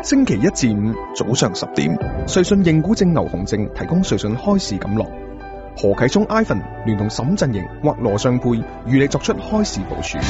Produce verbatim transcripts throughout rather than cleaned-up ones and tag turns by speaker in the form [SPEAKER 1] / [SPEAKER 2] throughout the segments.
[SPEAKER 1] 星期一至五早上十點，瑞信認股證牛熊證提供瑞信開市錦囊。何啟聰 Ivan 聯同沈振盈或羅尚佩與你作出開市部署。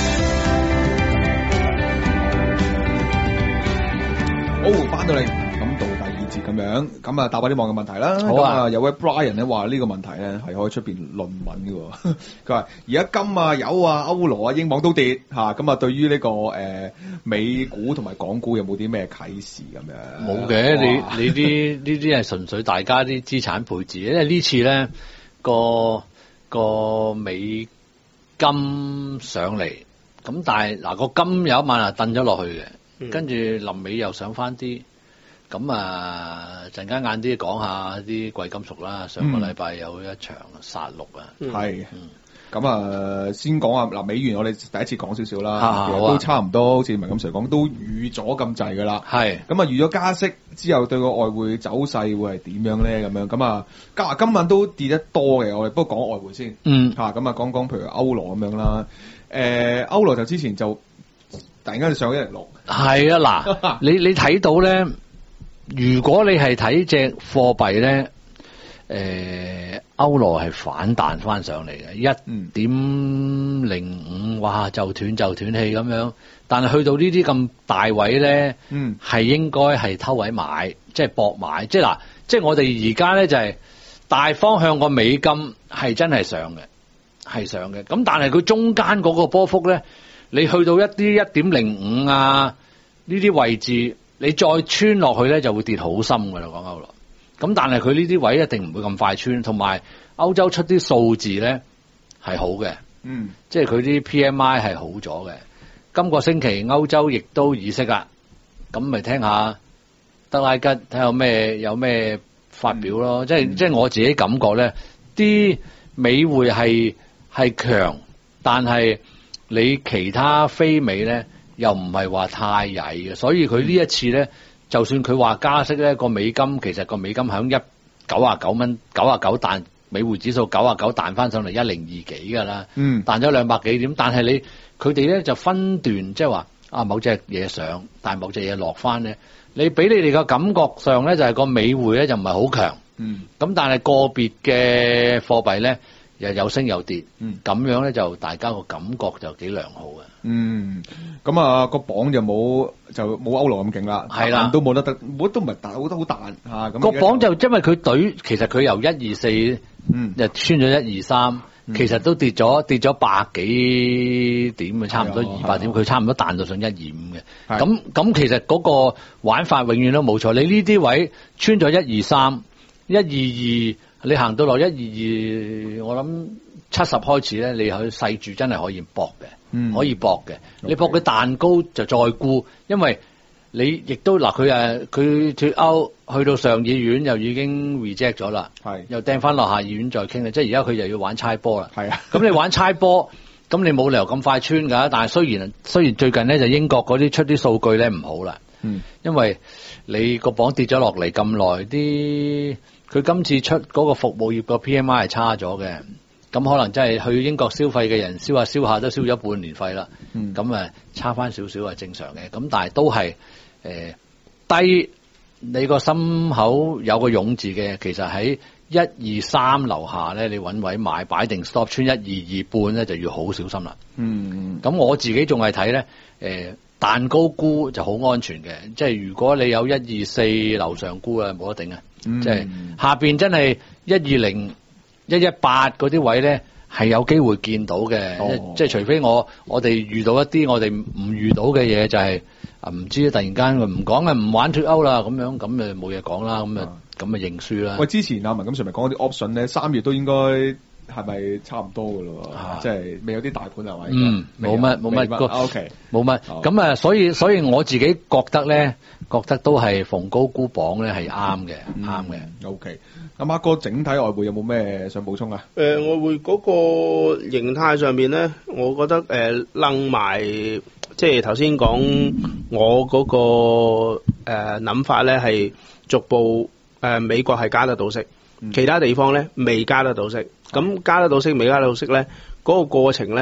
[SPEAKER 1] 好，翻到嚟咁到第二節咁樣，咁啊答下啲網友問題啦。
[SPEAKER 2] 好啊，
[SPEAKER 1] 有位 Brian 咧話呢個問題咧係可以出邊論文嘅。佢話而家金啊、油啊、歐羅啊、英鎊都跌吓，咁啊對於呢、這個誒、呃、美股同埋港股有冇啲咩啟示咁樣？
[SPEAKER 2] 冇嘅，你你啲呢啲係純粹大家啲資產配置，因為呢次咧個個美金上嚟，咁但係嗱個金有一晚啊掟咗落去嘅。跟住臨尾又上翻啲，咁啊陣間晏啲講下啲貴金屬啦。上個禮拜有一場殺戮啊，
[SPEAKER 1] 係、嗯，咁啊、嗯、先講下嗱美元，我哋第一次講少少啦，
[SPEAKER 2] 啊、
[SPEAKER 1] 都差唔多，好似文錦 Sir 講，都預咗咁滯噶啦。係，咁啊預咗加息之後對個外匯走勢會係點樣咧？咁樣咁啊，今今晚都跌得多嘅，我哋不過講外匯先。嗯，嚇咁啊講講譬如歐羅咁樣啦，誒、呃、歐羅就之前就突然間就上一日落。
[SPEAKER 2] 係啊，嗱，你你睇到咧，如果你係睇隻貨幣咧，誒、呃，歐羅係反彈翻上嚟嘅，一點零五，哇，就斷就斷氣咁樣。但係去到呢啲咁大位咧，嗯，係應該係偷位買，即係搏買，即係嗱，即係我哋而家咧就係、是、大方向個美金係真係上嘅，係上嘅。咁但係佢中間嗰個波幅咧。你去到一啲一點零五啊呢啲位置，你再穿落去咧就會跌好深噶啦，講歐羅。咁但係佢呢啲位一定唔會咁快穿，同埋歐洲出啲數字咧係好嘅，嗯，即係佢啲 P M I 係好咗嘅。今個星期歐洲亦都議息啦，咁咪聽下德拉吉睇下有咩有咩發表咯。嗯、即係、嗯、即係我自己感覺咧，啲美匯係係強，但係。你其他非美咧又唔係話太曳嘅，所以佢呢一次咧，就算佢話加息咧，個美金其實個美金響一九啊九蚊九啊九彈，美匯指數九啊九彈翻上嚟一零二幾噶啦，嗯，彈咗兩百幾點，但係你佢哋咧就分段，即係話啊某隻嘢上，但係某隻嘢落翻咧，你俾你哋個感覺上咧就係個美匯咧就唔係好強，嗯，咁但係個別嘅貨幣咧。又有升有跌，咁、嗯、樣咧就大家個感覺就幾良好嘅。嗯，
[SPEAKER 1] 咁啊個磅就冇就冇歐羅咁勁啦，係啦，都冇得得，冇都唔係彈，好得好彈嚇。咁個
[SPEAKER 2] 磅就因為佢懟，其實佢由一二四，嗯，就穿咗一二三，其實都跌咗跌咗百幾點啊，差唔多二百點，佢差唔多彈到上一二五嘅。咁咁其實嗰個玩法永遠都冇錯，你呢啲位穿咗一二三、一二二。你行到落一二二，我諗七十開始咧，你去細住真係可以搏嘅、嗯，可以搏嘅。Okay. 你搏佢彈高就再沽，因為你亦都嗱佢誒佢脫歐去到上議院又已經 reject 咗啦，又掟翻落下議院再傾啦，即係而家佢又要玩猜波啦。係啊，咁你玩猜波，咁你冇理由咁快穿㗎。但係雖然雖然最近咧就英國嗰啲出啲數據咧唔好啦，嗯，因為你個磅跌咗落嚟咁耐啲。佢今次出嗰個服務業個 P M I 係差咗嘅，咁可能真係去英國消費嘅人燒下燒下都燒咗半年費啦，咁、嗯、啊差翻少少係正常嘅，咁但係都係誒、呃、低，你個心口有個勇字嘅，其實喺一二三樓下咧，你揾位買擺定 stop 穿一二二半咧就要好小心啦。嗯，咁我自己仲係睇咧誒蛋糕沽就好安全嘅，即係如果你有一二四樓上沽啊冇得頂啊。嗯、即係下邊真係一二零、一一八嗰啲位咧，係有機會見到嘅、哦。即係除非我我哋遇到一啲我哋唔遇到嘅嘢，就係啊唔知突然間唔講啊，唔玩脫歐啦，咁樣咁咪冇嘢講啦，咁啊咁咪認輸啦。喂，之前阿文錦 Sir 咪講嗰啲 option 咧，三月都應該係咪差唔多噶咯、啊？即係未有啲大盤係咪？嗯，冇乜冇乜個 OK， 冇乜咁啊，所以所以我自己覺得咧。覺得都係逢高沽磅咧係啱嘅，啱嘅。O K， 咁阿哥整體外匯有冇咩想補充啊？
[SPEAKER 3] 誒、呃，外匯嗰個形態上面咧，我覺得誒楞埋，即係頭先講我嗰、那個誒諗、呃、法咧係逐步誒、呃、美國係加得到息，嗯、其他地方咧未加得到息。咁加得到息未加得到息咧，嗰、那個過程咧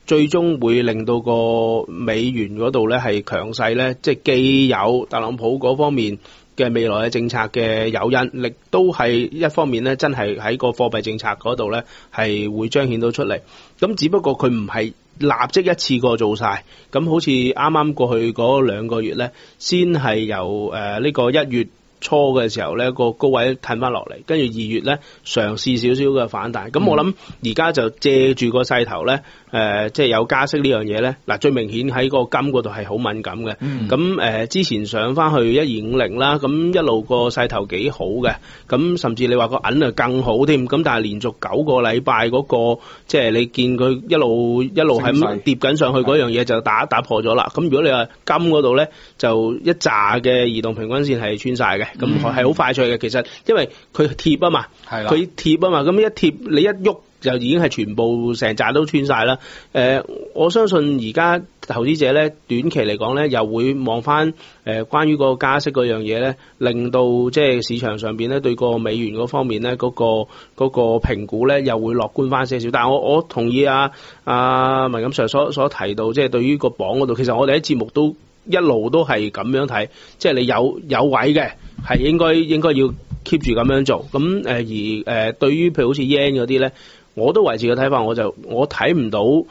[SPEAKER 3] 最終會令到個美元嗰度咧係強勢咧，即係既有特朗普嗰方面嘅未來嘅政策嘅誘因，亦都係一方面咧，真係喺個貨幣政策嗰度咧係會彰顯到出嚟。咁只不過佢唔係立即一次過做晒，咁好似啱啱過去嗰兩個月咧，先係由誒呢個一月初嘅時候咧個高位褪翻落嚟，跟住二月咧嘗試少少嘅反彈。咁、嗯、我諗而家就借住個勢頭咧，誒、呃、即係有加息呢樣嘢咧。嗱，最明顯喺個金嗰度係好敏感嘅。咁、嗯、誒、呃、之前上翻去一二五零啦，咁一路個勢頭幾好嘅。咁甚至你話個銀啊更好添。咁但係連續九個禮拜嗰個即係你見佢一路一路係咁跌緊上去嗰樣嘢就打打破咗啦。咁如果你話金嗰度咧，就一紮嘅移動平均線係穿晒嘅。咁係好快脆嘅，其實因為佢貼啊嘛，佢貼啊嘛，咁一貼你一喐就已經係全部成紮都穿晒啦。誒、呃，我相信而家投資者咧短期嚟講咧，又會望翻誒關於個加息嗰樣嘢咧，令到即係市場上邊咧對個美元嗰方面咧嗰、嗰個嗰、嗰個評估咧又會樂觀翻些少。但係我我同意啊啊文錦 Sir 所所提到，即係對於個榜嗰度，其實我哋喺節目都一路都係咁樣睇，即係你有有位嘅。係應該應該要 keep 住咁樣做，咁誒而誒、呃、對於譬如好似 yen 嗰啲咧，我都維持個睇法，我就我睇唔到誒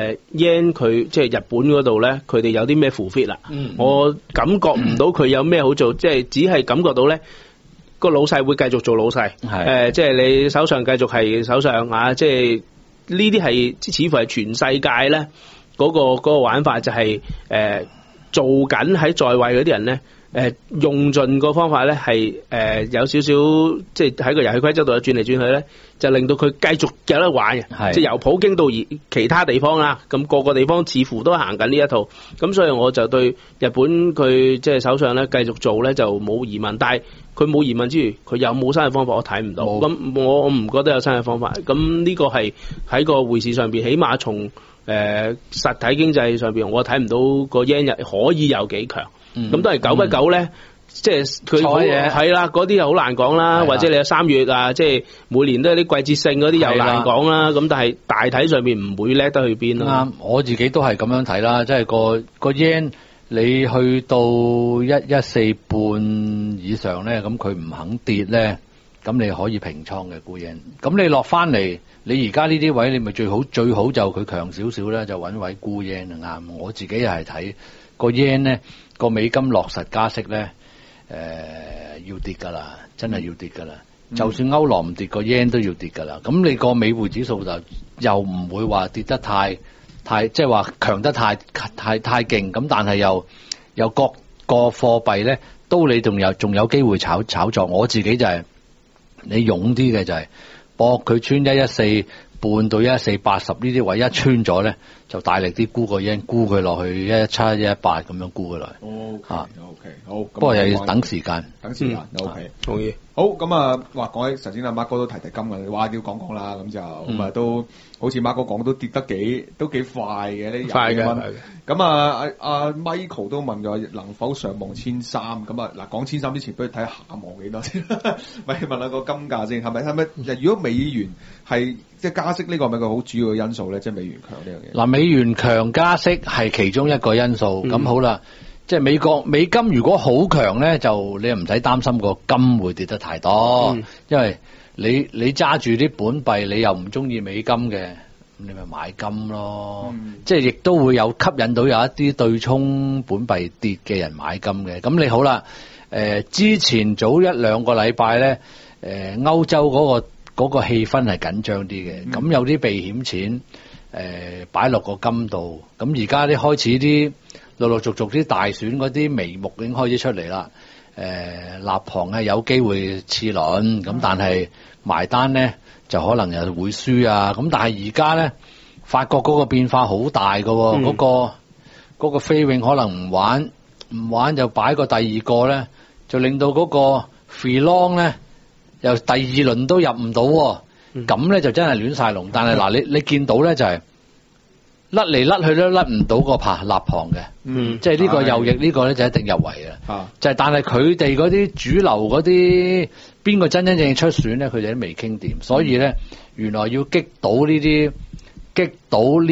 [SPEAKER 3] yen 佢即係日本嗰度咧，佢哋有啲咩 full fit 啦，我感覺唔到佢有咩好做，即係只係感覺到咧個老細會繼續做老細，誒、呃、即係你手上繼續係手上啊，即係呢啲係似乎係全世界咧嗰、嗰個嗰個玩法就係、是、誒、呃、做緊喺在，在位嗰啲人咧。誒、呃，用盡個方法咧，係誒、呃、有少少，即係喺個遊戲規則度轉嚟轉去咧，就令到佢繼續有得玩嘅，即係由普京到而其他地方啦，咁、那個個地方似乎都行緊呢一套，咁所以我就對日本佢即係手上咧繼續做咧就冇疑問，但係佢冇疑問之餘，佢有冇新嘅方法我睇唔到，咁我我唔覺得有新嘅方法，咁呢個係喺個匯市上邊，起碼從誒、呃、實體經濟上邊，我睇唔到個 yen 日可以有幾強。咁、嗯、都係久不久咧、嗯，即係佢係啦，嗰啲又好難講啦，或者你有三月啊，即係每年都有啲季節性嗰啲又難講啦。咁但係大體上面唔會叻得去邊咯。啱，我自己都係咁樣睇啦，即係個個 yen 你去到一一四半以上咧，咁佢唔肯跌咧，咁你可以平倉嘅沽 yen。咁你落翻嚟，你而家呢啲位你咪最好最好就佢強少少咧，就揾位沽 yen 啊啱。我自己又係睇個 yen 咧。個美金落實加息咧，誒、呃、要跌噶啦，真係要跌噶啦、嗯。就算歐羅唔跌，個 yen 都要跌噶啦。咁你個美匯指數就又唔會話跌得太太，即係話強得太太太勁。咁但係又又各個貨幣咧，都你仲有仲有機會炒炒作。我自己就係、是、你勇啲嘅就係搏佢穿一一四半到一一四八十呢啲位一穿咗咧，就大力啲沽個 yen，沽佢落去一一七一一八咁樣沽佢落去。O K O K 好，不過又要等時間，
[SPEAKER 1] 等時間。O K
[SPEAKER 3] 同意。
[SPEAKER 1] 好咁啊，話講起頭先阿 Mark 哥都提提金嘅，話要講講啦，咁就咁啊、嗯、都好似 Mark 哥講都跌得幾都幾快嘅呢，
[SPEAKER 3] 快嘅。
[SPEAKER 1] 咁啊阿阿 Michael 都問咗能否上望千三，咁啊嗱講千三之前，不如睇下望幾多先。咪問下個金價先，係咪係咪？如果美元係即係加息呢個係咪個好主要嘅因素咧？即係美元強呢樣嘢。嗱，美元強加息係其中一個因素。咁、嗯、好啦。即係美國美金如果好強咧，就你又唔使擔心個金會跌得太多，嗯、因為你你揸住啲本幣，你又唔中意美金嘅，咁你咪買金咯。嗯、即係亦都會有吸引到有一啲對沖本幣跌嘅人買金嘅。咁你好啦，誒、呃、之前早一兩個禮拜咧，誒、呃、歐洲嗰、嗰個嗰、嗰個氣氛係緊張啲嘅，咁、嗯、有啲避險錢誒擺落個金度，咁而家啲開始啲。陸陸續續啲大選嗰啲眉目已經開始出嚟啦，誒、呃，立行係有機會次輪，咁但係埋單咧就可能又會輸啊，咁但係而家咧法國嗰個變化好大噶，嗰、嗯嗰個嗰、嗰個菲永可能唔玩，唔玩就擺個第二個咧，就令到嗰個 free long 咧又第二輪都入唔到，咁、嗯、咧就真係亂晒龍。但係嗱，你你見到咧就係、是。甩嚟甩去都甩唔到個爬立旁嘅，嗯，即係呢個右翼呢個咧就一定入圍嘅，啊，就係、是、但係佢哋嗰啲主流嗰啲邊個真真正正出選咧，佢哋都未傾掂，所以咧原來要擊倒呢啲擊倒呢一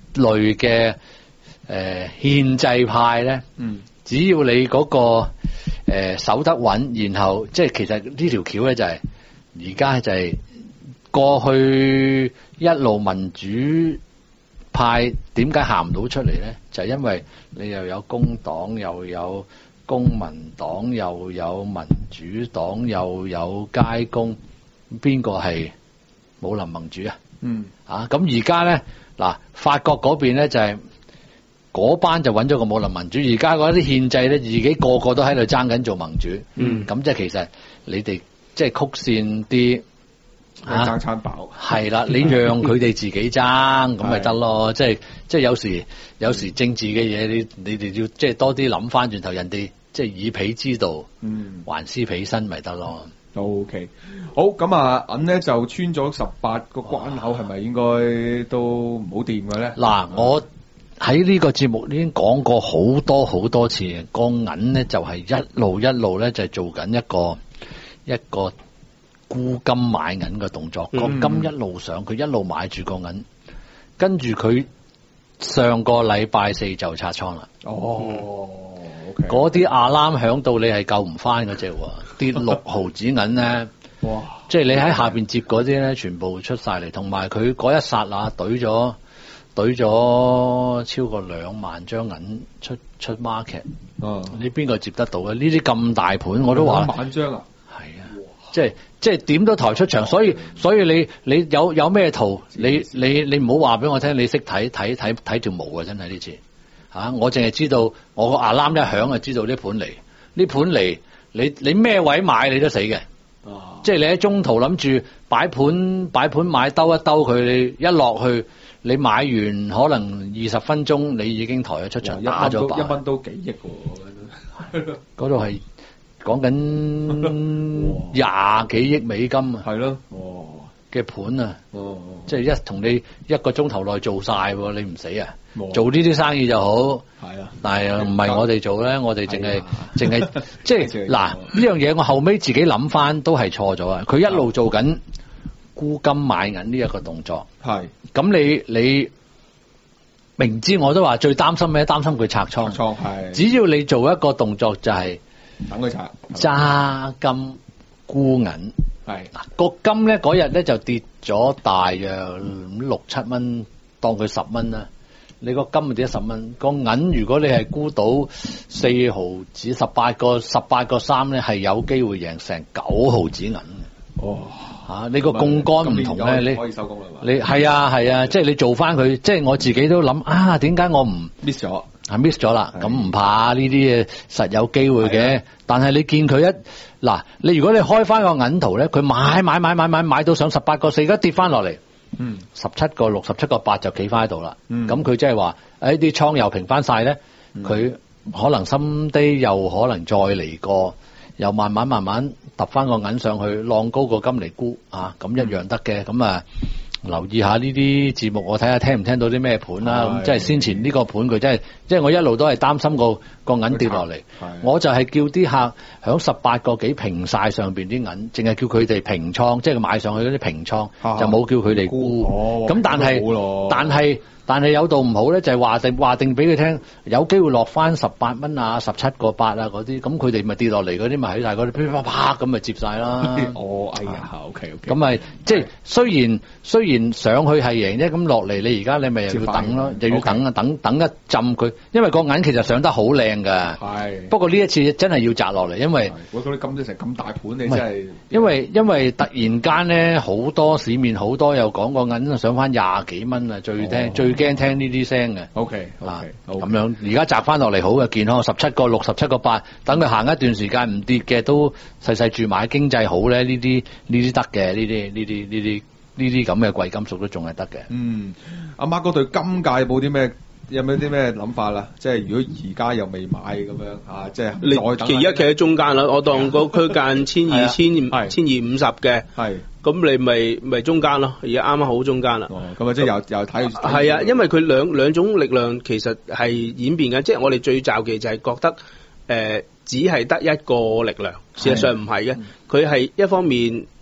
[SPEAKER 2] 類嘅誒憲制派咧，嗯，只要你嗰、那個誒、呃、守得穩，然後即係其實呢條橋咧就係而家就係過去一路民主派點解行唔到出嚟咧？就係、是、因為你又有工黨，又有公民黨，又有民主黨，又有街工，邊個係武林盟主啊？嗯，啊，咁而家咧嗱，法國嗰邊咧就係、是、嗰班就揾咗個武林民主，而家嗰啲憲制咧自己個個都喺度爭緊做盟主。嗯，咁即係其實你哋即係曲線啲。
[SPEAKER 1] 爭餐飽
[SPEAKER 2] 係啦，你讓佢哋自己爭咁咪得咯，即係即係有時有時政治嘅嘢，你你哋要即係多啲諗翻轉頭，人哋即係以彼之道，嗯，還施彼身咪得咯。
[SPEAKER 1] O K，好咁啊，銀咧就穿咗十八個關口，係咪應該都唔好掂嘅咧？
[SPEAKER 2] 嗱，我喺呢個節目已經講過好多好多次，個銀咧就係一路一路咧就係做緊一個一個。沽金買銀嘅動作，個、嗯、金一路上，佢一路買住個銀，跟住佢上個禮拜四就拆倉啦。哦，嗰啲阿籃響到你係救唔翻嗰隻，跌六毫子銀咧，哇！即係你喺下邊接嗰啲咧，全部出晒嚟，同埋佢嗰一剎那懟咗懟咗超過兩萬張銀出出 market。哦，你邊個接得到啊？呢啲咁大盤我都話
[SPEAKER 1] 兩萬張啊，
[SPEAKER 2] 係啊，即係。即係點都抬出場，所以所以你你有有咩圖，你你你唔好話俾我聽，你識睇睇睇睇條毛啊！真係呢次嚇，我淨係知道我個牙攬一響就知道呢盤嚟，呢盤嚟你你咩位買你都死嘅，哦、即係你喺中途諗住擺盤擺盤買兜一兜佢，你一落去你買完可能二十分鐘你已經抬咗出場，打咗
[SPEAKER 1] 一蚊都幾億喎，
[SPEAKER 2] 嗰度係。講緊廿幾億美金啊，
[SPEAKER 1] 係咯，
[SPEAKER 2] 嘅盤啊，即係一同你一個鐘頭內做晒，你唔死啊？做呢啲生意就好，係啊，但係唔係我哋做咧，我哋淨係淨係即係嗱呢樣嘢，我後尾自己諗翻都係錯咗啊！佢一路做緊沽金買銀呢一個動作，係咁你你明知我都話最擔心咩？擔心佢拆倉，倉係，只要你做一個動作就係。
[SPEAKER 1] 等佢拆
[SPEAKER 2] 揸金沽銀，係嗱個金咧嗰日咧就跌咗大約六七蚊，當佢十蚊啦。你個金就跌咗十蚊，個銀如果你係沽到四毫子十八個十八個三咧，係有機會贏成九毫子銀。哦，吓、啊、你個槓桿唔同咧，你可以收工啦嘛？你係啊係啊，即係你做翻佢，即係我自己都諗啊，點解我唔
[SPEAKER 1] miss 咗？
[SPEAKER 2] 係 miss 咗啦，咁唔怕呢啲嘢實有機會嘅。但係你見佢一嗱，你如果你開翻個銀圖咧，佢買買買買買買到上十八個四，而家跌翻落嚟，嗯，十七個六、十七個八就企翻喺度啦。咁佢即係話，誒啲倉又平翻晒咧，佢、嗯、可能深啲，又可能再嚟過，又慢慢慢慢揼翻個銀上去，浪高個金嚟沽啊，咁一樣得嘅。咁、嗯、啊。留意下呢啲節目，我睇下聽唔聽到啲咩盤啦。咁即係先前呢個盤佢真係，即係我一路都係擔心個個銀跌落嚟。我就係叫啲客響十八個幾平晒上邊啲銀，淨係叫佢哋平倉，即係買上去嗰啲平倉，就冇叫佢哋沽。咁但係，但係。但係有度唔好咧，就係、是、話定話定俾佢聽，有機會落翻十八蚊啊、十七個八啊嗰啲，咁佢哋咪跌落嚟嗰啲咪喺晒嗰啲噼啪啪咁咪接晒啦。
[SPEAKER 1] 哦，哎呀 ，OK OK，
[SPEAKER 2] 咁咪即係雖然雖然上去係贏啫，咁落嚟你而家你咪又要等咯，又要等啊，等等一浸佢，因為個銀其實上得好靚㗎。係。不過呢一次真係要摘落嚟，因為
[SPEAKER 1] 我覺得咁多成咁大盤，你真係
[SPEAKER 2] 因為因為突然間咧好多市面好多又講個銀上翻廿幾蚊啊，最聽、哦、最。驚聽呢啲聲嘅
[SPEAKER 1] ，OK，啊，咁
[SPEAKER 2] 樣而家摘翻落嚟好嘅健康，十七個六、十七個八，等佢行一段時間唔跌嘅，都細細注買，經濟好咧，呢啲呢啲得嘅，呢啲呢啲呢啲呢啲咁嘅貴金屬都仲係得嘅。嗯，
[SPEAKER 1] 阿媽嗰對金界冇啲咩？有冇啲咩諗法啦？即係如果而家又未買咁樣啊，即係
[SPEAKER 3] 你其一企喺中間啦，我當個區間千二千千二五十嘅，係咁你咪咪中間咯，而家啱啱好中間啦。哦，咁啊即係又又睇係啊，因為佢兩兩種力量其實係演變緊，即係我哋最罩忌就係覺得誒、呃、只係得一個力量，事實上唔係嘅，佢係一方面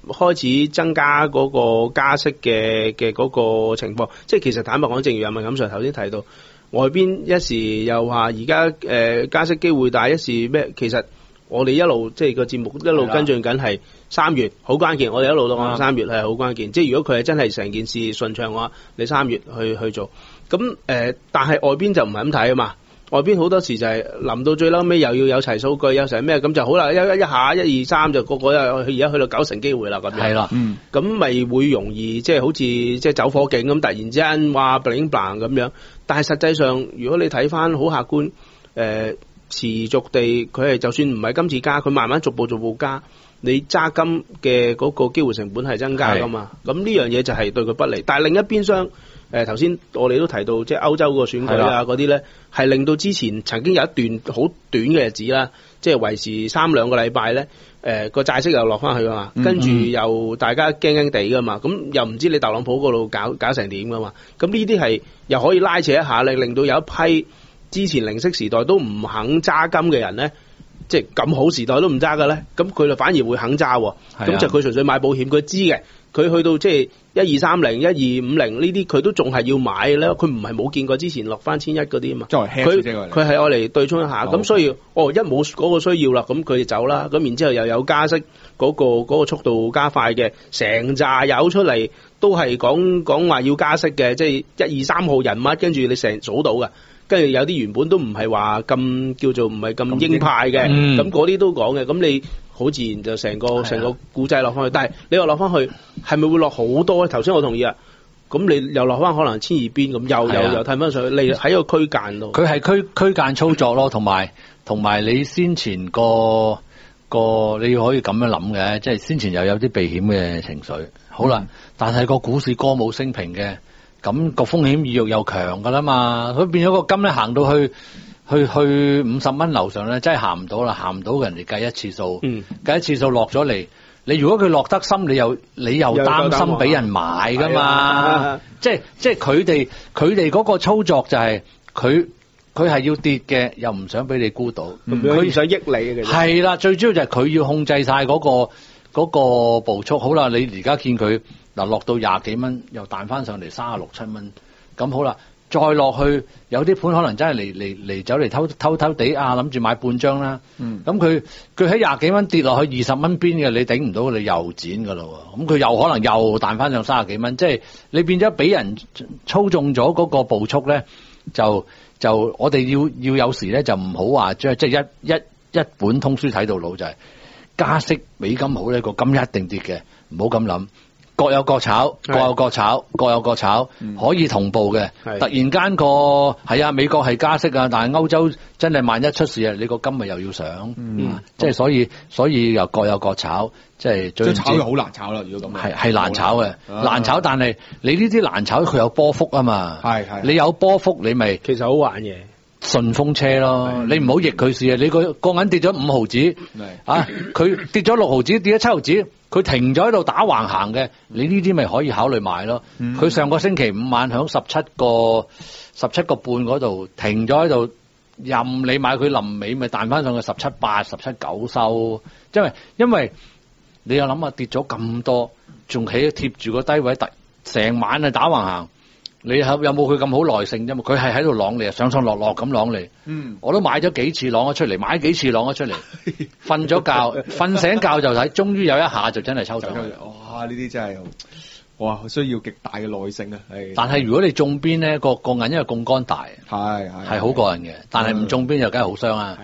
[SPEAKER 3] 開始增加嗰個加息嘅嘅嗰個情況。即係其實坦白講，正如阿文錦 Sir 頭先提到，外邊一時又話而家誒加息機會大，一時咩？其實我哋一路即係個節目一路跟進緊係三月好關鍵，我哋一路都講三月係好關鍵。即係如果佢係真係成件事順暢嘅話，你三月去去做。咁誒、呃，但係外邊就唔係咁睇啊嘛。外邊好多時就係臨到最嬲尾又要有齊數據，有成咩咁就好啦，一一下一二三就個個又而家去到九成機會啦咁樣。係啦，嗯，咁咪會容易即係、就是、好似即係走火警咁，突然之間話 bling bling 咁樣。但係實際上，如果你睇翻好客觀，誒、呃、持續地佢係就算唔係今次加，佢慢慢逐步逐步加，你揸金嘅嗰個機會成本係增加噶嘛。咁呢樣嘢就係對佢不利。但係另一邊廂。誒頭先我哋都提到，即係歐洲個選舉啊嗰啲咧，係令到之前曾經有一段好短嘅日子啦，即係維持三兩個禮拜咧，誒、呃、個債息又落翻去㗎嘛，嗯嗯跟住又大家驚驚地㗎嘛，咁又唔知你特朗普嗰度搞搞成點㗎嘛，咁呢啲係又可以拉扯一下咧，令到有一批之前零息時代都唔肯揸金嘅人咧，即係咁好時代都唔揸嘅咧，咁佢就反而會肯揸，咁就佢純粹買保險，佢知嘅。佢去到即係一二三零、一二五零呢啲，佢都仲係要買咧。佢唔係冇見過之前落翻千一嗰啲啊嘛。佢佢係愛嚟對沖一下，咁、哦、所以哦一冇嗰個需要啦，咁佢就走啦。咁然之後又有加息嗰、嗰個嗰、嗰個速度加快嘅，成扎有出嚟都係講講話要加息嘅，即係一二三號人物，跟住你成數到嘅。跟住有啲原本都唔係話咁叫做唔係咁鷹派嘅，咁嗰啲都講嘅。咁你好自然就成個成個故仔落翻去，但係你話落翻去係咪會落好多咧？頭先我同意啊，咁你又落翻可能千二邊咁，又又又睇翻上去，你喺個區間度。佢係區區間操作咯，同埋同埋你先前個個你可以咁樣諗嘅，即係先前又有啲避險嘅情緒。好啦，嗯、但係個股市歌舞升平嘅。咁個風險意欲又強噶啦嘛，佢變咗個金咧行到去去去五十蚊樓上咧，真係行唔到啦，行唔到人哋計一次數，嗯、計一次數落咗嚟，你如果佢落得深，你又你又擔心俾人買噶嘛，即係即係佢哋佢哋嗰個操作就係佢佢係要跌嘅，又唔想俾你沽到，佢唔想益你嘅，係啦，最主要就係佢要控制晒嗰個嗰個步速，好啦，你而家見佢。嗱，落到廿幾蚊，又彈翻上嚟三十六七蚊，咁好啦，再落去有啲盤可能真係嚟嚟嚟走嚟偷偷偷地啊，諗住買半張啦，咁佢佢喺廿幾蚊跌落去二十蚊邊嘅，你頂唔到，你又剪噶咯，咁佢又可能又彈翻上三十幾蚊，即係你變咗俾人操縱咗嗰個步速咧，就就我哋要要有時咧就唔好話即係即係一一一本通書睇到老就係、是、加息美金好呢個金一定跌嘅，唔好咁諗。各有各炒，各有各炒，各有各炒，可以同步嘅。突然間個係啊，美國係加息啊，但係歐洲真係萬一出事啊，你個金咪又要上，嗯、即係所以所以又各有各炒，即係最炒又好難炒啦。如果咁係係難炒嘅，難炒，但係你呢啲難炒，佢有波幅啊嘛。係係，你有波幅，你咪其實好玩嘅。順風車咯，你唔好逆佢事啊！你個個銀跌咗五毫子，啊，佢跌咗六毫子，跌咗七毫子，佢停咗喺度打橫行嘅，你呢啲咪可以考慮買咯。佢、嗯、上個星期五晚響十七個十七個半嗰度停咗喺度，任你買，佢臨尾咪彈翻上去十七八、十七九收，因為因為你又諗下跌咗咁多，仲起貼住個低位，突成晚啊打橫行。你有有冇佢咁好耐性啫嘛？佢係喺度啷你，上上落落咁啷你。嗯，我都買咗幾次啷咗出嚟，買幾次啷咗出嚟，瞓咗覺，瞓醒覺就睇，終於有一下就真係抽上去。哇！呢啲真係哇，需要極大嘅耐性啊！但係如果你中邊咧，個個銀因為槓桿大，係係係好過癮嘅。但係唔中邊就梗係好傷啊！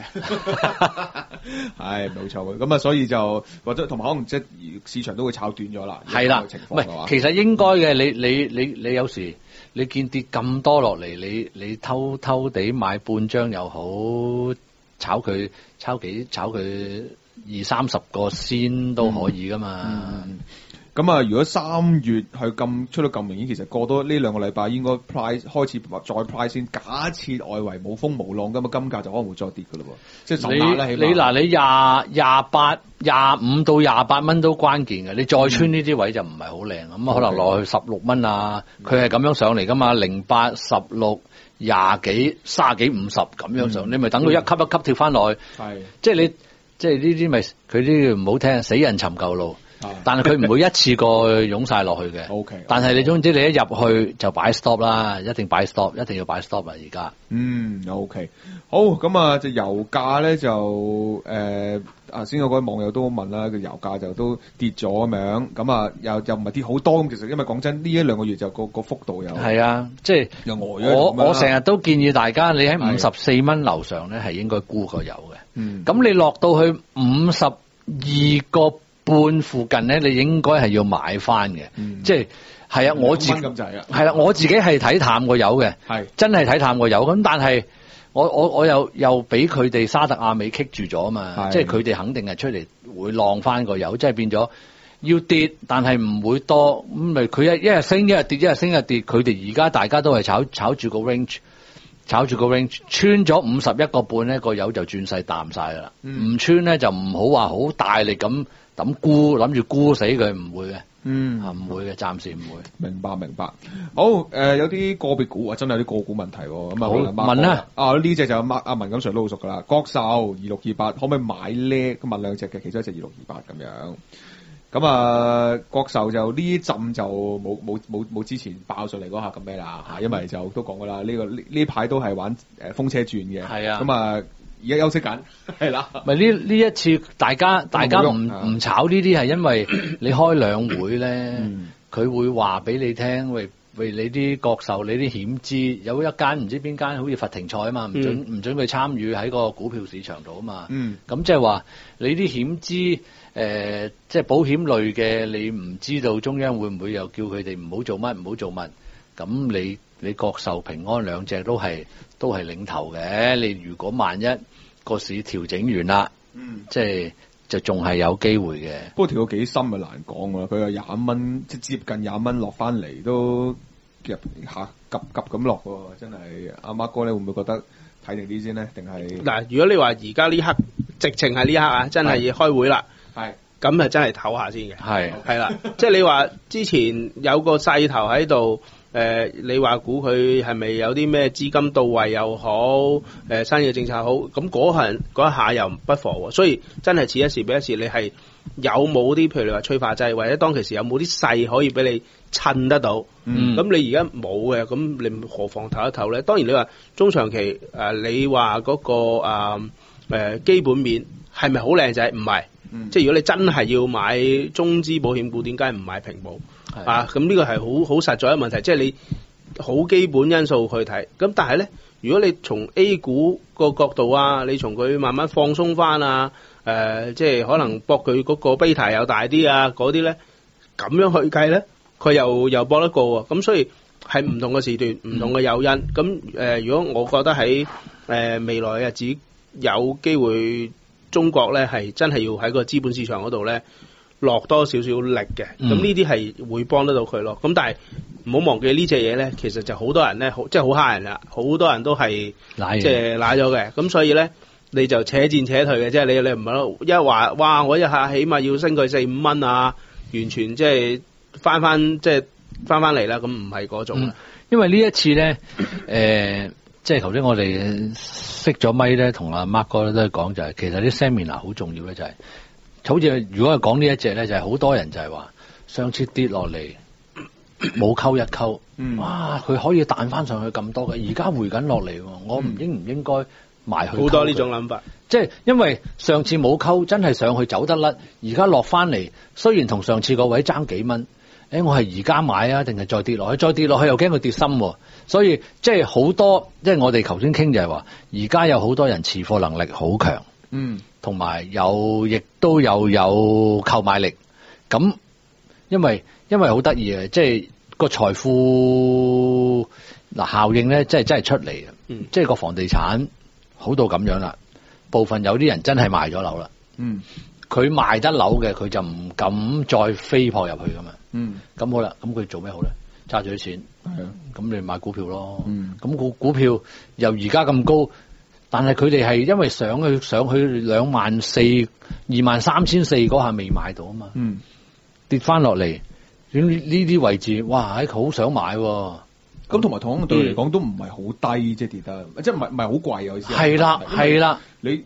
[SPEAKER 3] 係冇錯嘅。咁啊，所以就或者同埋可能即係市場都會炒短咗啦。係啦，唔係其實應該嘅。你你你你，你有時。你見跌咁多落嚟，你你偷偷地買半張又好，炒佢炒幾炒佢二三十個先都可以噶嘛。咁、嗯嗯、啊，如果三月係咁出到咁明顯，其實過多呢兩個禮拜應該 price 開始再 price 先。假設外圍冇風冇浪咁啊，金價就可能會再跌噶咯喎。即係十八啦，起碼你嗱你廿廿八廿五到廿八蚊都關鍵嘅，你再穿呢啲位就唔係好靚咁啊，可能落去十六蚊啊，佢係咁樣上嚟噶嘛，零八十六廿幾卅幾五十咁樣上，嗯、你咪等佢一級一級跳翻落去，係、嗯、即係你即係呢啲咪佢啲唔好聽，死人尋舊路。
[SPEAKER 2] 但係佢唔會一次過湧晒落去嘅。
[SPEAKER 1] O K，
[SPEAKER 2] 但係你總之你一入去就擺 stop 啦，一定擺 stop， 一定要擺 stop 啊！而家
[SPEAKER 1] 嗯 O K， 好咁啊，就油價咧就誒啊先有嗰位網友都問啦，個油價就都跌咗咁樣，咁啊又又唔係跌好多咁，其實因為講真呢一兩個月就個個幅度又
[SPEAKER 2] 係啊，即係
[SPEAKER 1] 又呆咗。
[SPEAKER 2] 我我成日都建議大家，你喺五十四蚊樓上咧係應該沽個油嘅。嗯，咁你落到去五十二個半附近咧，你應該係要買翻嘅。嗯，即係係啊，我自己係啦，我自己係睇淡個油嘅，係真係睇淡個油。咁但係我我我又又俾佢哋沙特阿美棘住咗啊嘛，即係佢哋肯定係出嚟會浪翻個油，即係變咗要跌，但係唔會多咁咪佢一一日升一日跌，一日升一日跌。佢哋而家大家都係炒炒住個 range，炒住個 range， 穿咗五十一個半咧，個油就轉勢淡晒噶啦。唔、嗯、穿咧就唔好話好大力咁抌沽，諗住沽死佢，唔會嘅。嗯，啊唔會嘅，暫時唔會。明白明白。
[SPEAKER 1] 好，誒、呃、有啲個別股啊，真係有啲個股問題喎。咁啊，
[SPEAKER 2] 問啦。
[SPEAKER 1] 啊呢隻就阿阿文錦上都好熟噶啦。國壽二六二八可唔可以買咧？咁問兩隻嘅，其中一隻二六二八咁樣。咁啊，國壽就呢陣就冇冇冇冇之前爆上嚟嗰下咁咩啦嚇，因為就都講過啦，呢、這個呢呢排都係玩誒風車轉嘅。係啊。咁啊。而家休息緊，係啦。
[SPEAKER 2] 咪呢呢一次大家大家唔唔炒呢啲係因為你開兩會咧，佢、嗯、會話俾你聽，喂喂你啲國壽，你啲險資有一間唔知邊間好似罰停賽啊嘛，唔准唔、嗯、准佢參與喺個股票市場度啊嘛。嗯。咁即係話你啲險資誒，即係保險類嘅，你唔知道中央會唔會又叫佢哋唔好做乜唔好做乜？咁你你國壽平安兩隻都係都係領頭嘅。你如果萬一個市調整完啦，嗯，即係就仲係有機會嘅。
[SPEAKER 1] 不過調到幾深啊，難講喎。佢有廿蚊，即係接近廿蚊落翻嚟都夾下急急咁落喎。真係阿孖哥，你會唔會覺得睇定啲先咧？定係
[SPEAKER 3] 嗱？如果你話而家呢刻直情係呢刻啊，真係要開會啦，係咁啊，真係唞下先嘅。係係啦，即係你話之前有個勢頭喺度。誒、呃，你話估佢係咪有啲咩資金到位又好，誒、呃，新嘅政策好，咁嗰下嗰一下又不妨喎，所以真係此一時彼一時，你係有冇啲譬如你話催化劑，或者當其時有冇啲勢可以俾你襯得到？嗯，咁你而家冇嘅，咁你何妨唞一唞咧？當然你話中長期誒、呃，你話嗰、那個誒、呃呃、基本面係咪好靚仔？唔係，嗯、即係如果你真係要買中資保險股，點解唔買平保？啊，咁呢個係好好實在嘅問題，即係你好基本因素去睇。咁但係咧，如果你從 A 股個角度啊，你從佢慢慢放鬆翻啊，誒、呃，即係可能博佢嗰個 beta 又大啲啊，嗰啲咧，咁樣去計咧，佢又又博得過喎。咁所以係唔同嘅時段，唔、嗯、同嘅誘因。咁誒、呃，如果我覺得喺誒、呃、未來嘅日子有機會，中國咧係真係要喺個資本市場嗰度咧。落多少少力嘅，咁呢啲係會幫得到佢咯。咁但係唔好忘記呢隻嘢咧，其實就好多人咧，好即係好蝦人啦，好多人都係即係賴咗嘅。咁所以咧，你就且戰且退嘅，即係你你唔係一話哇，我一下起碼要升佢四五蚊啊，完全即係翻翻即係翻翻嚟啦。咁唔係嗰種、嗯，
[SPEAKER 2] 因為呢一次咧，誒、呃，即係頭先我哋熄咗咪咧，同阿 Mark 哥都係講就係、是，其實啲 seminar 好重要咧，就係、是。好似如果係講呢一隻咧，就係、是、好多人就係話上次跌落嚟冇溝一溝、嗯，哇！佢可以彈翻上去咁多嘅，而家回緊落嚟，我唔應唔應該埋去？好
[SPEAKER 3] 多呢種諗法，
[SPEAKER 2] 即係因為上次冇溝，真係上去走得甩，而家落翻嚟，雖然同上次個位爭幾蚊，誒，我係而家買啊，定係再跌落去？再跌落去又驚佢跌深，所以即係好多，即係我哋頭先傾就係話，而家有好多人持貨能力好強，嗯。同埋有，亦都有有購買力。咁，因為因為好得意嘅，即係個財富嗱效應咧，即係真係出嚟嘅。嗯，即係個房地產好到咁樣啦。部分有啲人真係賣咗樓啦。嗯，佢賣得樓嘅，佢就唔敢再飛撲入去噶嘛。嗯，咁好啦，咁佢做咩好咧？揸住啲錢，係啊，咁你買股票咯。嗯，咁股股票由而家咁高。但係佢哋係因為上去上去兩萬四、二萬三千四嗰下未買到啊嘛，嗯，跌翻落嚟，呢呢啲位置，哇，好想買，啊，
[SPEAKER 1] 咁同埋同樣對嚟講都唔係好低，即係跌得，即係唔係唔係好貴啊意思。
[SPEAKER 2] 係啦係啦，
[SPEAKER 1] 你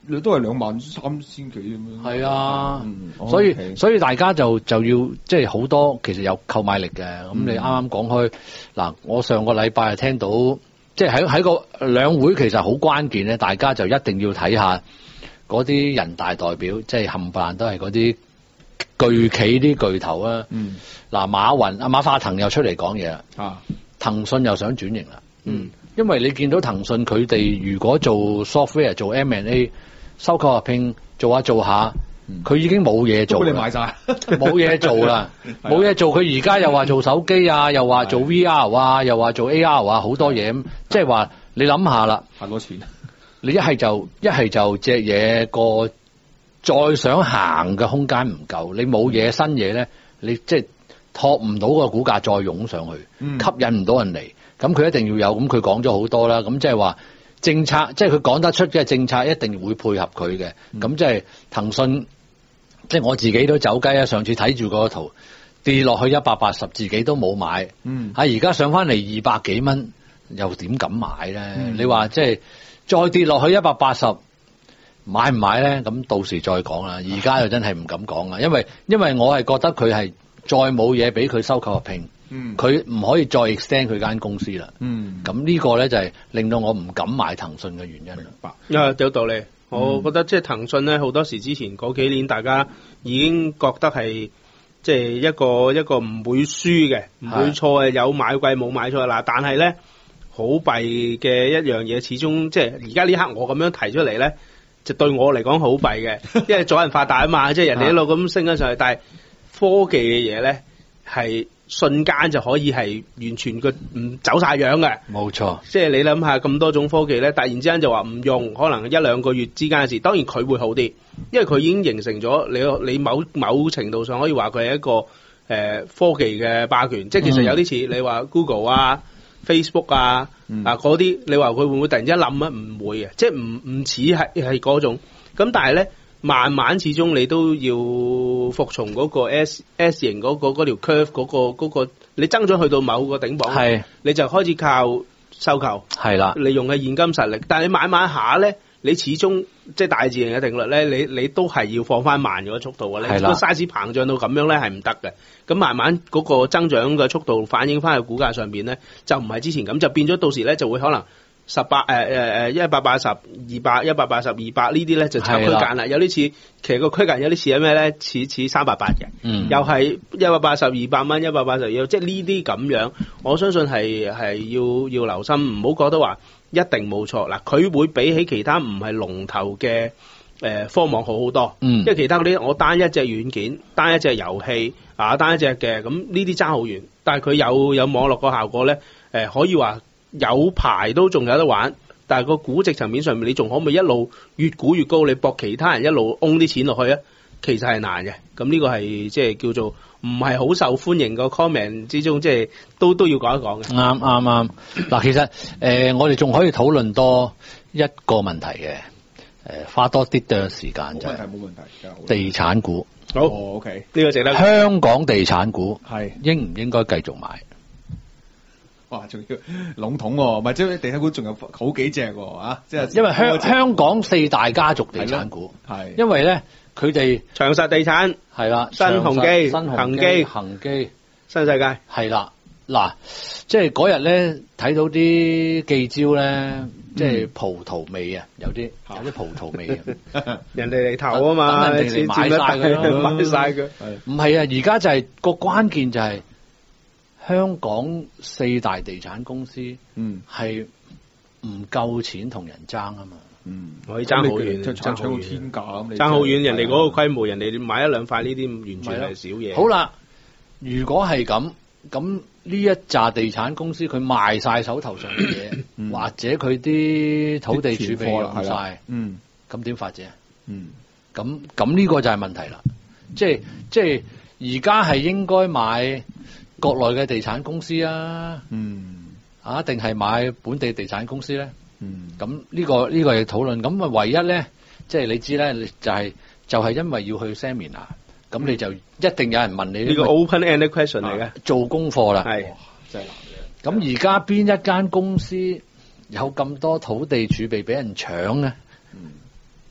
[SPEAKER 1] 你都係兩萬三千幾咁樣。
[SPEAKER 2] 係啊，
[SPEAKER 1] 嗯、
[SPEAKER 2] 所以
[SPEAKER 1] okay.
[SPEAKER 2] 所以大家就就要即係好多其實有購買力嘅。咁、嗯、你啱啱講開嗱，我上個禮拜係聽到，即係喺喺個兩會其實好關鍵咧，大家就一定要睇下嗰啲人大代表，即係冚唪唥都係嗰啲巨企啲巨頭啊。嗱、嗯，馬雲阿馬化騰又出嚟講嘢啦，啊，騰訊又想轉型啦。嗯，因為你見到騰訊佢哋如果做 software 做 M and A 收購合併做下做下，佢、嗯、已經冇嘢做，你買晒，冇嘢做啦，冇嘢做。佢而家又話做手機啊，又話做 V R 啊，又話做 A R 啊，好多嘢咁，即係話你諗下啦，
[SPEAKER 1] 行多錢，
[SPEAKER 2] 你一係就一係就隻嘢個再想行嘅空間唔夠，你冇嘢新嘢咧，你即係托唔到個股價再湧上去，嗯、吸引唔到人嚟。咁佢一定要有，咁佢講咗好多啦。咁即係話政策，即係佢講得出嘅政策，一定會配合佢嘅。咁即係騰訊，即係我自己都走雞啊！上次睇住個圖跌落去一百八十，自己都冇買。嗯，喺而家上翻嚟二百幾蚊，又點敢買咧？嗯、你話即係再跌落去一百八十，買唔買咧？咁到時再講啦。而家又真係唔敢講啦，因為因為我係覺得佢係再冇嘢俾佢收購合併。嗯，佢唔可以再 extend 佢間公司啦。嗯，咁呢個咧就係令到我唔敢買騰訊嘅原因。明白，
[SPEAKER 3] 因為有道理。我覺得即係騰訊咧，好多時之前嗰幾年，大家已經覺得係即係一個一個唔會輸嘅，唔會錯嘅，有買貴冇買錯嗱。但係咧，好弊嘅一樣嘢，始終即係而家呢刻我咁樣提出嚟咧，就對我嚟講好弊嘅，因為阻人發達啊嘛，即係人哋一路咁升緊上去，但係科技嘅嘢咧係。瞬間就可以係完全個唔走晒樣嘅，
[SPEAKER 2] 冇錯。
[SPEAKER 3] 即係你諗下咁多種科技咧，突然之間就話唔用，可能一兩個月之間嘅事。當然佢會好啲，因為佢已經形成咗你你某某程度上可以話佢係一個誒、呃、科技嘅霸權。即係其實有啲似、嗯、你話 Google 啊、Facebook 啊、嗯、啊嗰啲，你話佢會唔會突然之間冧啊？唔會嘅，即係唔唔似係係嗰種。咁但係咧。慢慢始終你都要服從嗰個 S S 型嗰、嗰個嗰條 curve 嗰、嗰個嗰、嗰個，你增長去到某個頂磅，係你就開始靠收購，係啦，利用嘅現金實力。但係你慢慢下咧，你始終即係大自然嘅定律咧，你你都係要放翻慢咗個速度嘅，你個 size 膨脹到咁樣咧係唔得嘅。咁慢慢嗰個增長嘅速度反映翻喺股價上邊咧，就唔係之前咁，就變咗到時咧就會可能。十八誒誒誒一百八十二百一百八十二百呢啲咧就差區間啦，有啲似其實個區間有啲似係咩咧？似似三百八嘅，嗯，又係一百八十二百蚊，一百八十二，即係呢啲咁樣，我相信係係要要留心，唔好覺得話一定冇錯嗱，佢會比起其他唔係龍頭嘅誒、呃、科網好好多，嗯，因為其他嗰啲我單一隻軟件、單一隻遊戲啊、單一隻嘅咁呢啲爭好遠，但係佢有有網絡個效果咧，誒、呃、可以話。有排都仲有得玩，但係個估值層面上面，你仲可唔可以一路越估越高？你博其他人一路掹啲錢落去啊？其實係難嘅。咁呢個係即係叫做唔係好受歡迎個 comment 之中，即係都都要講一講嘅。
[SPEAKER 2] 啱啱啱。嗱，其實誒、呃，我哋仲可以討論多一個問題嘅，誒、呃，花多啲嘅時間就係冇問題，地產股。
[SPEAKER 3] 好、哦、，OK，呢個值得。
[SPEAKER 2] 香港地產股係應唔應該繼續買？
[SPEAKER 1] 哇，仲要籠統喎，咪即係地產股仲有好幾隻喎，啊！即係
[SPEAKER 2] 因為香香港四大家族地產股，係因為咧佢哋
[SPEAKER 3] 長實地產係啦，新鴻基、恒基、
[SPEAKER 2] 恒基、
[SPEAKER 3] 新世界
[SPEAKER 2] 係啦。嗱，即係嗰日咧睇到啲記招咧，即係葡萄味啊，有啲有啲葡萄味啊，
[SPEAKER 3] 人哋嚟投啊嘛，
[SPEAKER 2] 人哋嚟買晒佢咯，
[SPEAKER 3] 買晒佢。
[SPEAKER 2] 唔係啊，而家就係個關鍵就係。香港四大地產公司，嗯，係唔夠錢同人爭啊嘛，嗯，
[SPEAKER 3] 可以爭好遠，
[SPEAKER 1] 爭好天價咁，
[SPEAKER 3] 爭好遠，人哋嗰個規模，人哋買一兩塊呢啲完全係少嘢。
[SPEAKER 2] 好啦，如果係咁，咁呢一紮地產公司佢賣晒手頭上嘅嘢，嗯、或者佢啲土地儲備用晒，嗯，咁點發展？嗯，咁咁呢個就係問題啦，即係即係而家係應該買。國內嘅地產公司啊，嗯，啊，定係買本地地產公司咧？嗯，咁呢、呢個呢、呢個係討論。咁啊，唯一咧，即係你知咧，就係、是、就係、是、因為要去 seminar，咁你就一定有人問你呢、
[SPEAKER 3] 呢個 open-ended question 嚟嘅、啊，
[SPEAKER 2] 做功課啦。
[SPEAKER 3] 係，
[SPEAKER 1] 真係
[SPEAKER 2] 難嘅。咁而家邊一間公司有咁多土地儲備俾人搶啊？嗯，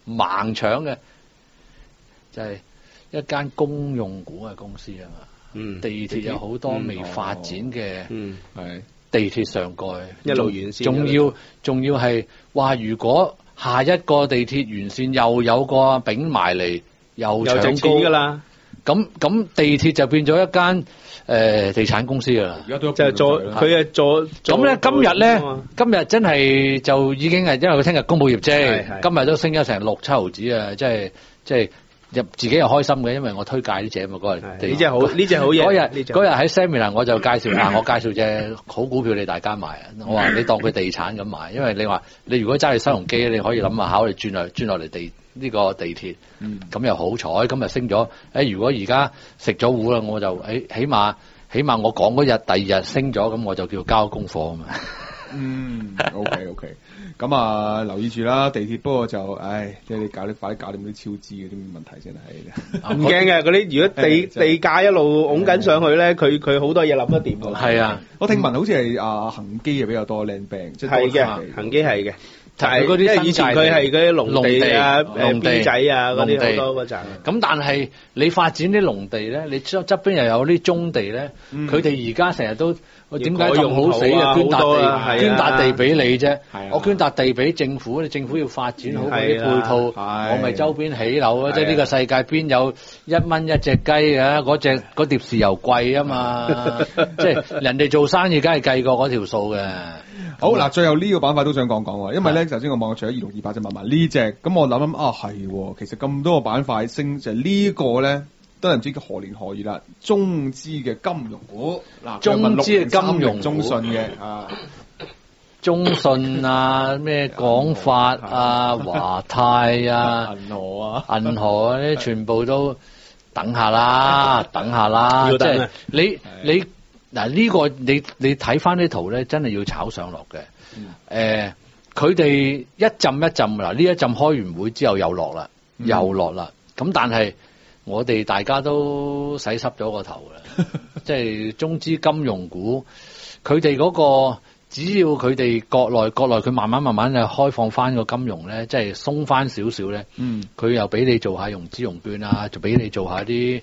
[SPEAKER 2] 盲搶嘅，就係、是、一間公用股嘅公司啊嘛。嗯，地鐵有好多未發展嘅，嗯，係地鐵上蓋
[SPEAKER 3] 一路完善，
[SPEAKER 2] 仲要仲要係話，如果下一個地鐵完善又有個丙埋嚟，又搶高
[SPEAKER 3] 噶啦，
[SPEAKER 2] 咁咁地鐵就變咗一間誒、呃、地產公司噶啦，
[SPEAKER 3] 而家都就係做佢係做
[SPEAKER 2] 咁咧，今日咧今日真係就已經係因為佢聽日公布業績，今日都升咗成六七毫子啊！即係即係。入自己又開心嘅，因為我推介呢隻嘛嗰日，
[SPEAKER 3] 呢隻好呢隻好嘢。
[SPEAKER 2] 嗰日嗰日喺 Seminar 我就介紹嗱，我介紹隻好股票你大家買啊！我話你當佢地產咁買，因為你話你如果揸住新鴻基，你可以諗下考慮轉落轉落嚟地呢、這個地鐵，咁、嗯、又好彩，今日升咗。誒，如果而家食咗糊啦，我就誒起碼起碼我講嗰日第二日升咗，咁我就叫交功課啊嘛。
[SPEAKER 1] 嗯 ，OK OK。咁啊，留意住啦，地鐵不過就，唉，即係你搞啲快啲搞掂啲超支嗰啲問題先係。
[SPEAKER 3] 唔驚嘅，嗰啲如果地地價一路拱緊上去咧，佢佢好多嘢諗得掂㗎。
[SPEAKER 2] 係啊，
[SPEAKER 1] 我聽聞好似係啊恒基嘅比較多 land bank，即
[SPEAKER 3] 係嘅，恒基係嘅。係嗰啲以前佢係嗰啲農地啊、誒 B 仔啊嗰啲好多嗰陣。
[SPEAKER 2] 咁但係你發展啲農地咧，你側側邊又有啲棕地咧，佢哋而家成日都。我點解咁好死啊？捐笪地，捐笪地俾你啫。我捐笪地俾政府，你政府要發展好嗰啲配套，我咪周邊起樓啊！即係呢個世界邊有一蚊一隻雞嘅？嗰隻嗰碟豉油貴啊嘛！即係人哋做生意，梗係計過嗰條數嘅。
[SPEAKER 1] 好嗱，最後呢個板塊都想講講喎，因為咧頭先我望除咗二六二八就問埋呢隻，咁我諗諗啊係，其實咁多個板塊升就呢個咧。都係唔知何年何月啦，中資嘅金融股嗱，
[SPEAKER 2] 中資嘅金融
[SPEAKER 1] 中信嘅啊，
[SPEAKER 2] 中信啊，咩廣發啊、華泰啊、
[SPEAKER 1] 銀河啊、
[SPEAKER 2] 銀河啊，啲全部都等下啦，等下啦，即係你你嗱呢個你你睇翻啲圖咧，真係要炒上落嘅。誒、嗯，佢哋、呃、一浸一浸嗱，呢一浸開完會之後又落啦，又落啦，咁、嗯、但係。我哋大家都洗濕咗個頭啦，即係中資金融股，佢哋嗰個只要佢哋國內國內佢慢慢慢慢就開放翻個金融咧，即係鬆翻少少咧，嗯，佢又俾你做下融資融券啊，就俾你做下啲誒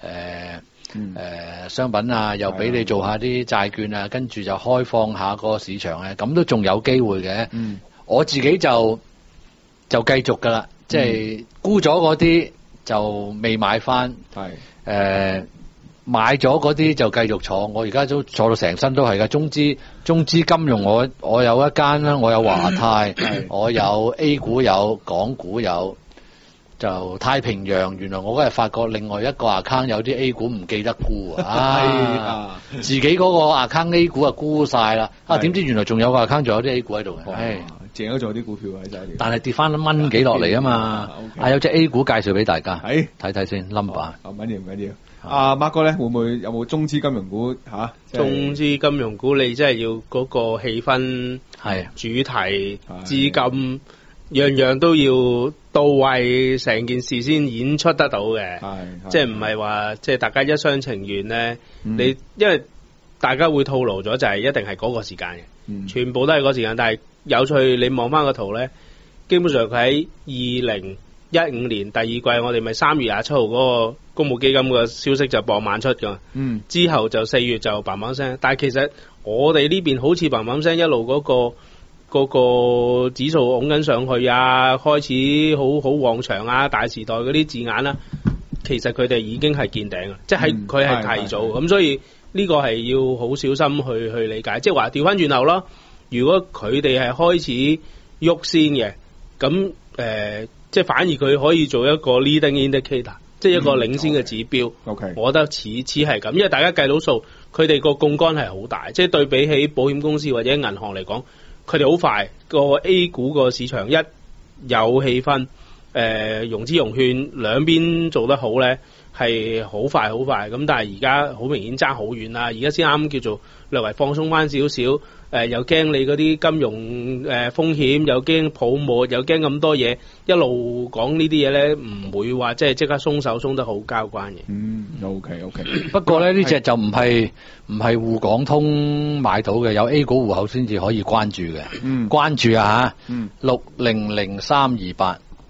[SPEAKER 2] 誒商品啊，又俾你做下啲債券啊，跟住就開放下個市場咧，咁都仲有機會嘅。嗯，我自己就就繼續噶啦，即係沽咗嗰啲。就未買翻，係誒、呃、買咗嗰啲就繼續坐。我而家都坐到成身都係噶，中資中資金融我，我我有一間啦，我有華泰，我有 A 股有，港股有，就太平洋。原來我嗰日發覺另外一個 account 有啲 A 股唔記得沽啊，啊自己嗰個 account A 股啊沽晒啦，啊點知原來仲有個 account 仲有啲 A 股喺度嘅，唉。
[SPEAKER 1] 淨咗做啲股票喺晒，
[SPEAKER 2] 但係跌翻一蚊幾落嚟啊嘛！啊，啊有隻 A 股介紹俾大家，睇睇先 number。啊
[SPEAKER 1] 唔緊要唔緊要。阿 Mark 哥咧會唔會有冇中資金融股吓？啊就是、
[SPEAKER 3] 中資金融股你真係要嗰個氣氛、係主題、資金，樣樣都要到位，成件事先演出得到嘅。係即係唔係話即係大家一廂情願咧？你因為大家會套路咗，就係一定係嗰個時間嘅、嗯，全部都係嗰個時間，但係。有趣，你望翻個圖咧，基本上佢喺二零一五年第二季，我哋咪三月廿七號嗰個公募基金嘅消息就傍晚出噶，嗯，之後就四月就嘭嘭聲，但係其實我哋呢邊好似嘭嘭聲一路嗰、嗰個嗰、嗰個指數拱緊上去啊，開始好好旺場啊，大時代嗰啲字眼啦，其實佢哋已經係見頂啦，即係佢係提早，咁所以呢個係要好小心去去理解，即係話調翻轉頭咯。如果佢哋係開始喐先嘅，咁誒、呃，即係反而佢可以做一個 leading indicator，即係一個領先嘅指標。嗯、OK，我覺得似似係咁，因為大家計到數，佢哋個槓桿係好大，即係對比起保險公司或者銀行嚟講，佢哋好快個 A 股個市場一有氣氛，誒、呃，融資融券兩邊做得好咧，係好快好快。咁但係而家好明顯爭好遠啦，而家先啱叫做略為放鬆翻少少。誒、呃，又驚你嗰啲金融誒、呃、風險，又驚泡沫，又驚咁多嘢，一路講呢啲嘢咧，唔會話即係即刻鬆手鬆得好交關嘅。
[SPEAKER 1] 嗯 ，OK OK。
[SPEAKER 2] 不過咧呢隻就唔係唔係滬港通買到嘅，有 A 股戶口先至可以關注嘅。嗯，關注啊吓。嗯，六零零三二八。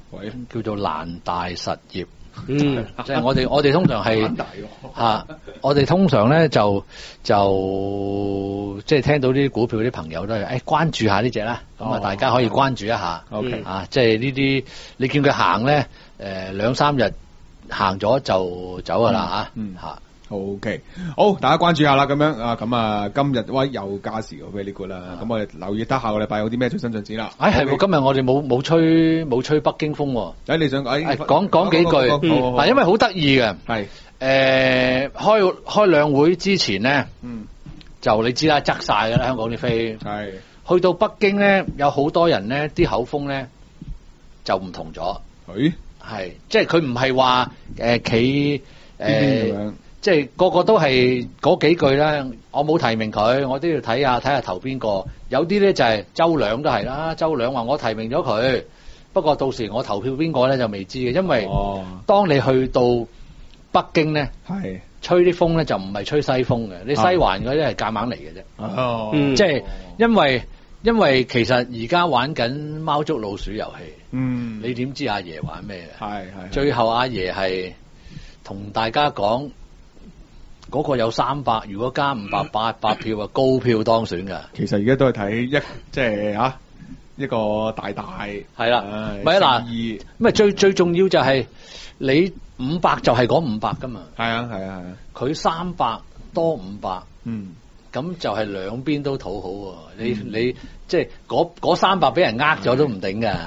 [SPEAKER 1] 喂，
[SPEAKER 2] 叫做蘭大實業。
[SPEAKER 3] 嗯，
[SPEAKER 2] 即係我哋我哋通常係吓，我哋通常咧就就即係聽到啲股票啲朋友都係誒關注下呢隻啦，咁啊大家可以關注一下。
[SPEAKER 1] OK
[SPEAKER 2] 啊，即係呢啲你見佢行咧誒兩三日行咗就走噶啦吓，吓。
[SPEAKER 1] OK，好，大家關注下啦，咁樣啊，咁啊，今日喂又加時個 very good 啦，咁我哋留意得下個禮拜有啲咩最新進展啦。
[SPEAKER 2] 哎，係喎，今日我哋冇冇吹冇吹北京風喎。
[SPEAKER 1] 誒，你想誒
[SPEAKER 2] 講講幾句嗱，因為好得意嘅，係誒開開兩會之前咧，嗯，就你知啦，執晒㗎啦，香港啲飛係去到北京咧，有好多人咧啲口風咧就唔同咗。誒，係即係佢唔係話誒企誒。即係個個都係嗰幾句啦，我冇提名佢，我都要睇下睇下投邊個。有啲咧就係周梁都係啦，周梁話我提名咗佢，不過到時我投票邊個咧就未知嘅，因為當你去到北京咧，係吹啲風咧就唔係吹西風嘅，你西環嗰啲係夾硬嚟嘅啫。哦，即係因為因為其實而家玩緊貓捉老鼠遊戲，嗯，你點知阿爺玩咩嘅？係係，最後阿爺係同大家講。嗰個有三百，如果加五百八百票啊，高票當選噶。其實而家都係睇一即係嚇一個大大係啦，唔係嗱，咁啊最最重要就係你五百就係講五百噶嘛。係啊係啊係啊，佢三百多五百，嗯，咁就係兩邊都討好喎。你你即係嗰嗰三百俾人呃咗都唔頂噶。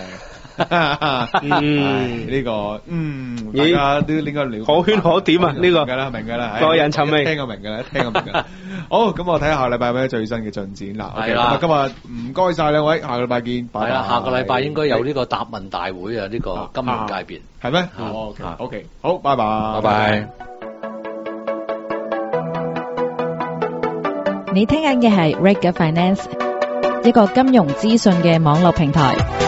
[SPEAKER 2] 嗯，呢個嗯，大家都應該了
[SPEAKER 3] 可圈可點啊！呢個
[SPEAKER 1] 明㗎啦，明㗎啦，
[SPEAKER 3] 耐人尋味，
[SPEAKER 1] 聽個明㗎啦，聽個明㗎啦。好，咁我睇下下禮拜有咩最新嘅進展啦。係啦，今日唔該晒兩位，下個禮拜見。係啦，下個禮拜應該有呢個答問大會啊，呢個金融界別係咩？OK，OK，好，拜拜，拜拜。
[SPEAKER 4] 你聽緊嘅係 Reg Finance，一個金融資訊嘅網絡平台。